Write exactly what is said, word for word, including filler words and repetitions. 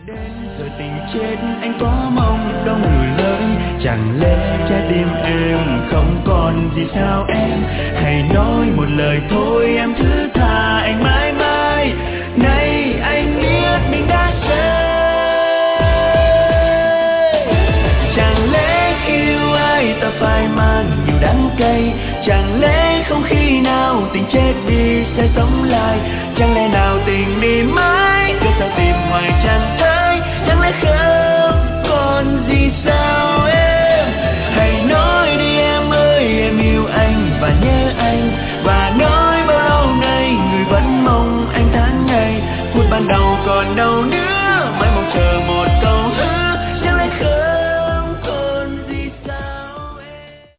đến rồi tình chết anh có mong đâu ngừ lời. Chẳng lẽ trái tim em không còn gì sao em? Hãy nói một lời thôi em thứ tha anh mãi mãi. Này anh biết mình đã sai. Chẳng lẽ khi yêu ai ta phải mang nhiều đắng cay? Chẳng lẽ không khi nào tình chết đi sẽ sống lại? Chẳng lẽ nào tình đi mãi